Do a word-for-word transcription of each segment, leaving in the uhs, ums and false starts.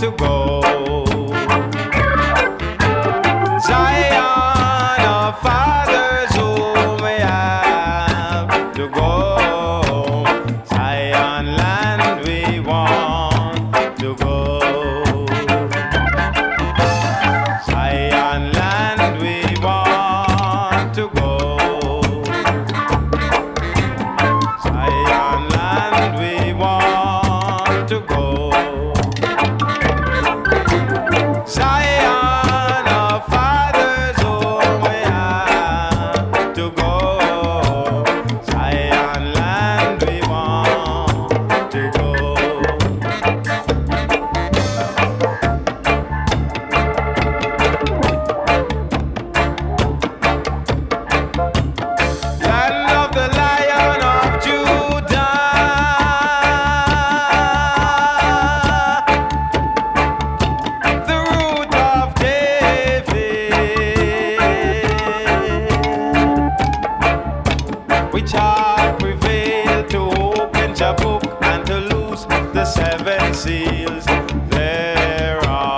to go. Zion, our fathers, whom we have to go. Zion land we want to go. Zion land we want to go. Zion land we want to go. Zion, our fathers, home we have to go. Zion land we want to go. Land of the Lion of Judah, the root of David, which hath prevailed to open the book and to loose the seven seals thereof.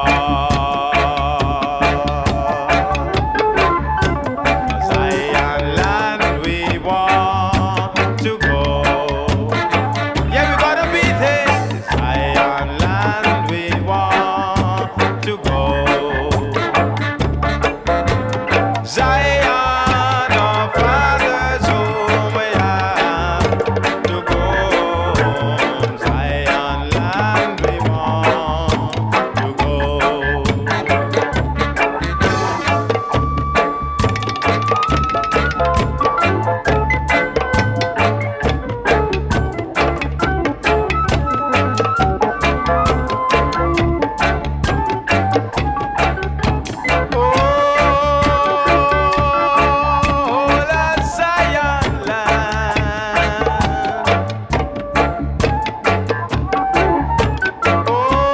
Zion land we want to go. Yeah, we gotta be there. Zion land we want to go. Zion, our fathers, home we have to go. Zion land we want to go. Oh, the Zion land. Oh,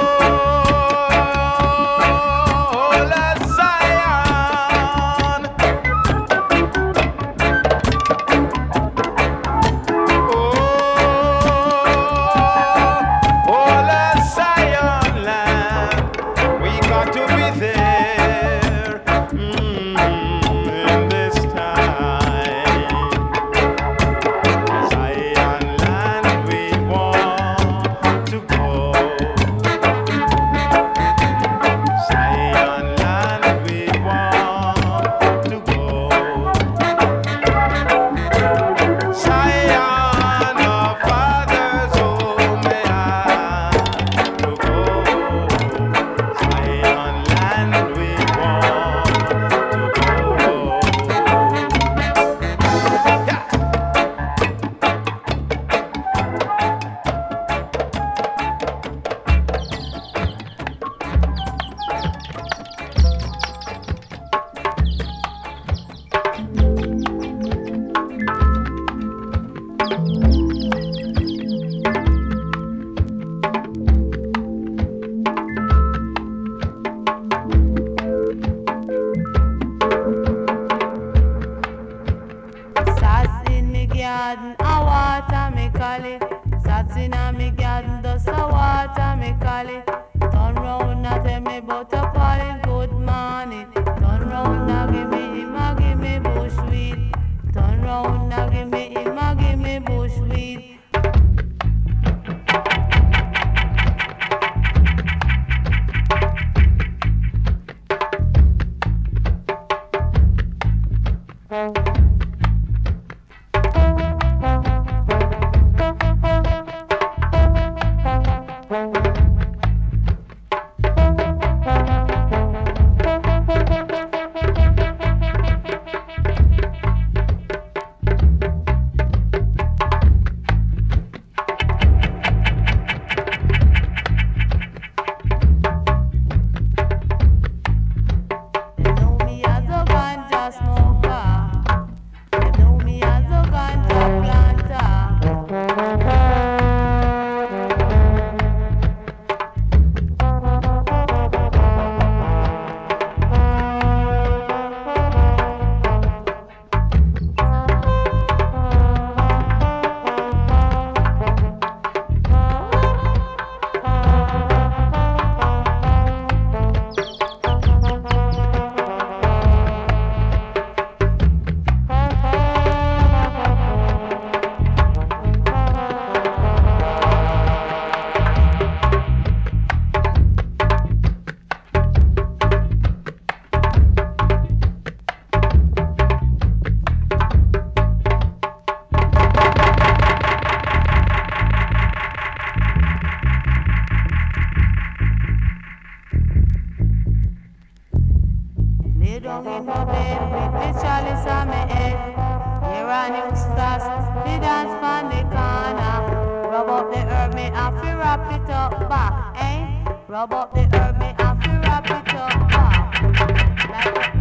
the Zion. Oh, the Zion land. We got to be there mm, in this time. Zion land we want to go. Zion land we want to go. Zion, our fathers, home we have to go. Zion land we want to go. Yeah. Sats in me garden, a water me call it. Sats in a me garden, dust a water me call it. Turn round and tell me about a call it good morning. Turn round and give me him a give me bushweed. Turn round and give me him a give me bushweed. Lay down in my bed with the chalice on my head. Here on Eustace, the dance from the corner. Rub up the herb, me have to wrap it up back, eh? Rub up the herb, me have to wrap it up back. Like a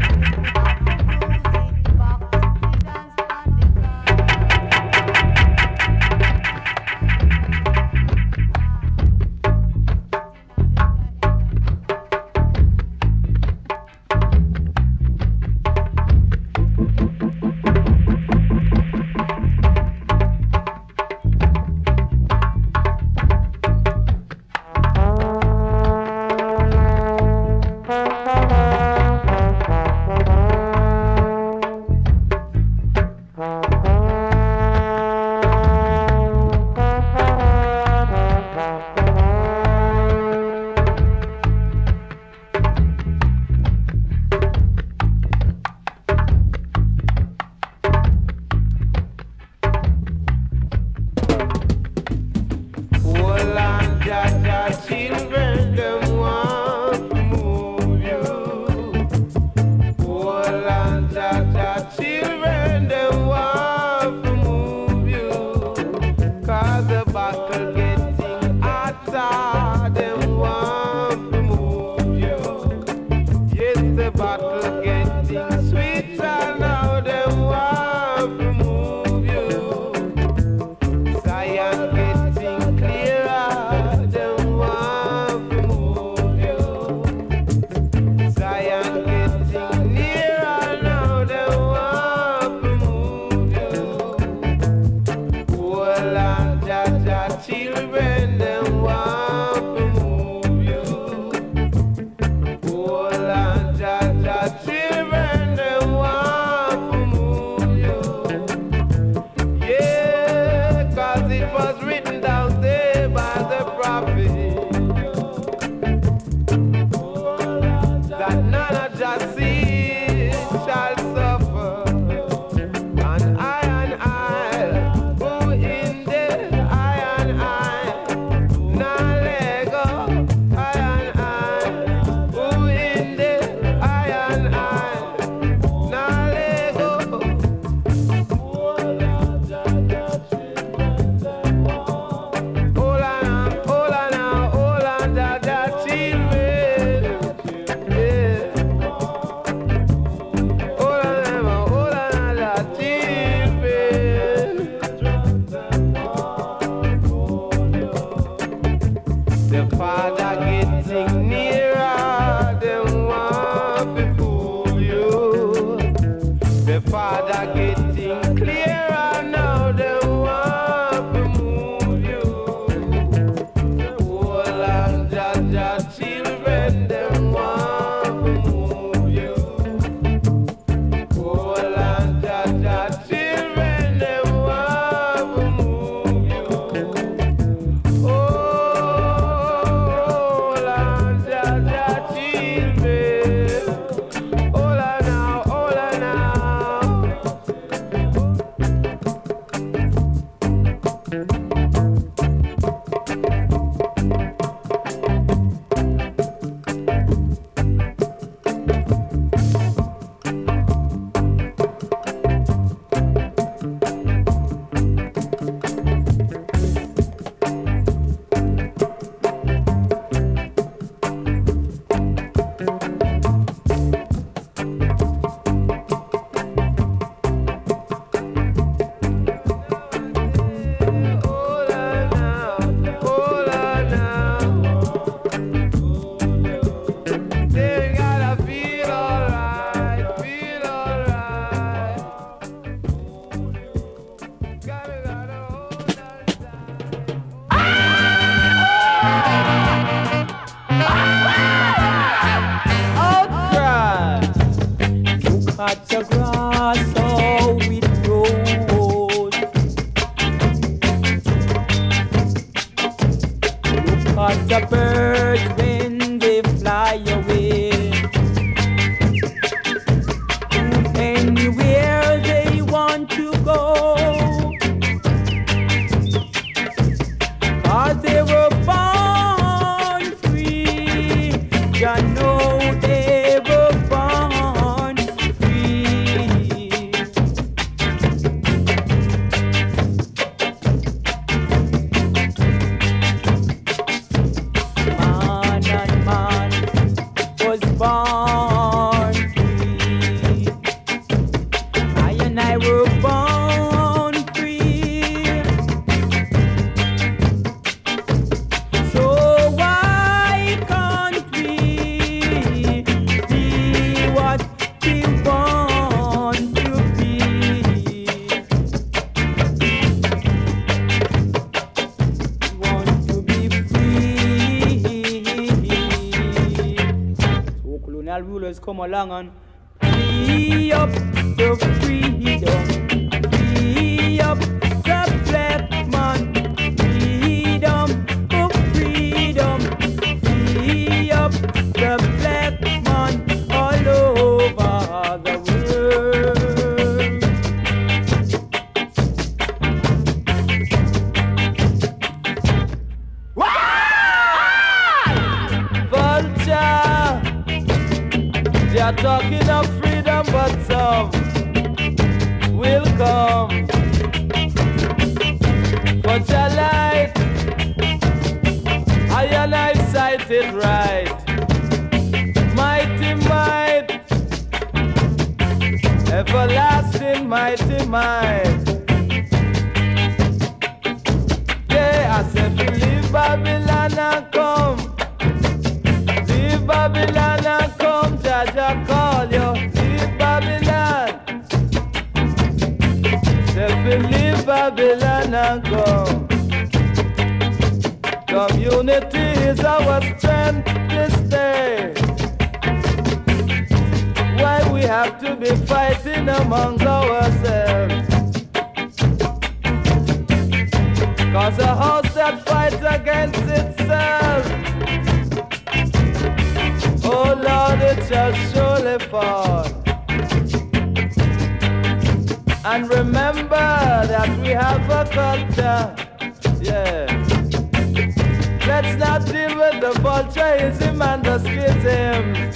I know they were born born free. I and I were born free. So why can't we be what we want to be? Want to be free. So colonial rulers come along and free up the freedom, free up the black man, freedom for freedom, free up the black man all over the world. Vulture, they are talking of freedom, but some will come. But your light, I and I sight it right. Mighty might, everlasting mighty might. Yeah, I said, leave Babylon and come. Leave Babylon and come, Jaja call you. Leave Babylon. Say, leave Babylon and come. Community is our strength this day. Why we have to be fighting among ourselves? Cause a house that fights against itself, oh Lord, it shall surely fall. And remember that we have a culture, yeah. Let's not deal with the vultureism and the schism.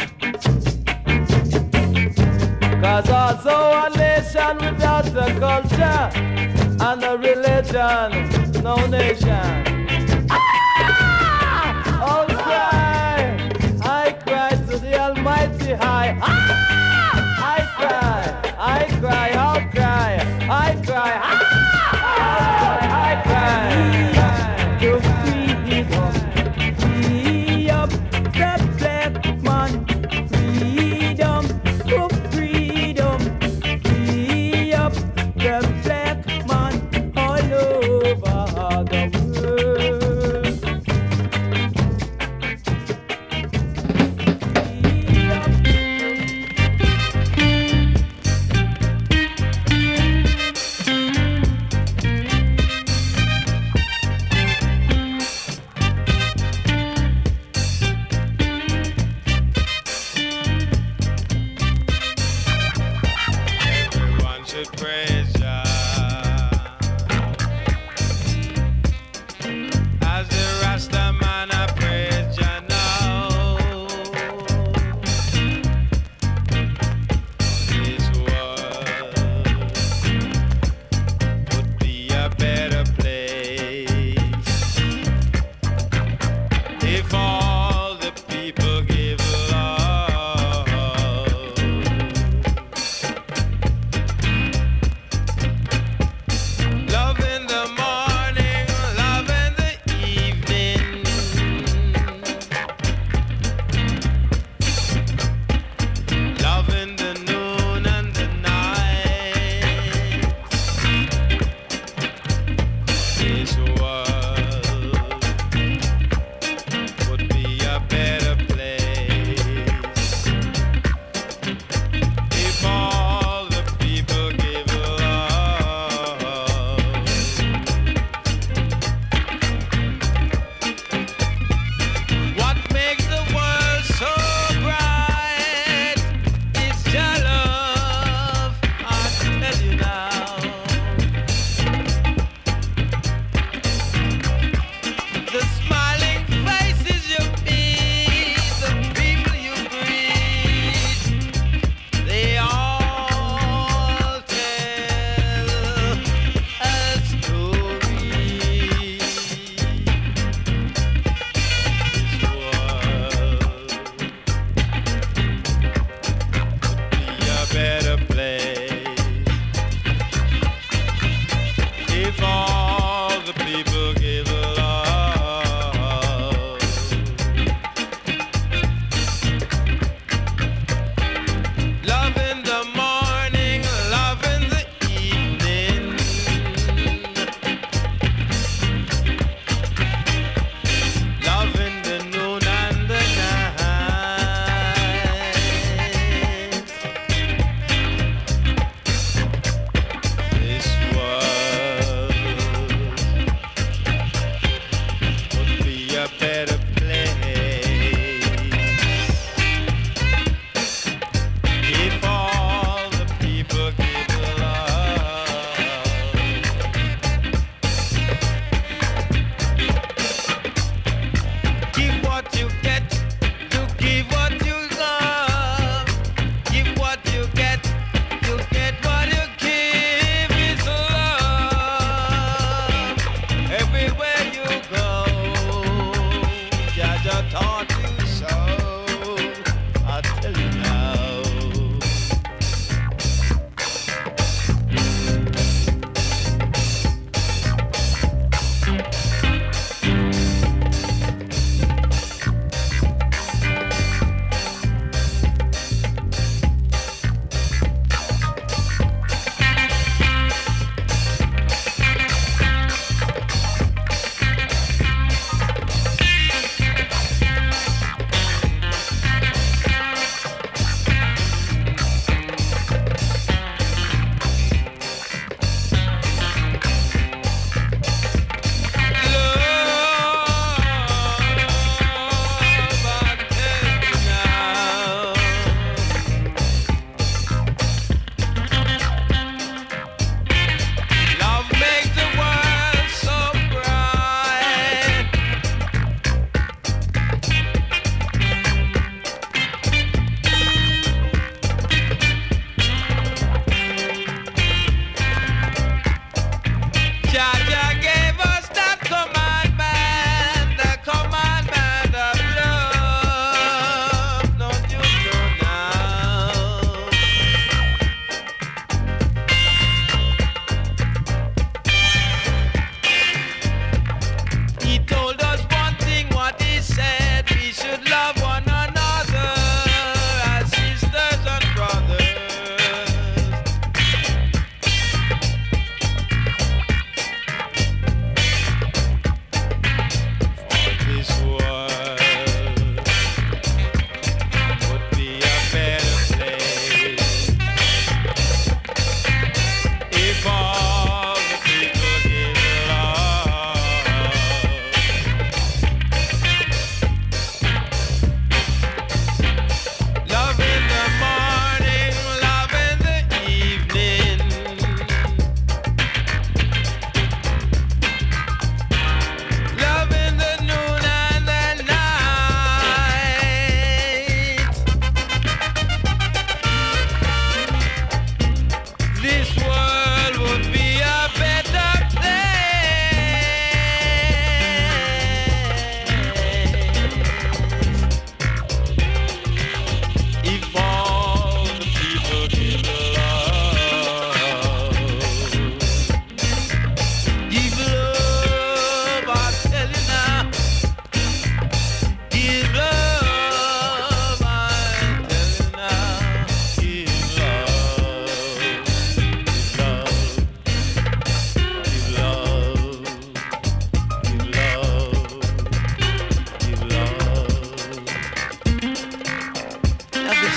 Cause also a nation without a culture and a religion, no nation. Ah! Oh cry, I cry to the Almighty High. Ah! I cry, I cry, I'll cry, I cry, ah! I cry. To freedom, free up the black man, freedom, to freedom, free up the black man all over the world.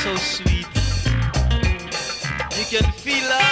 so sweet. You can feel her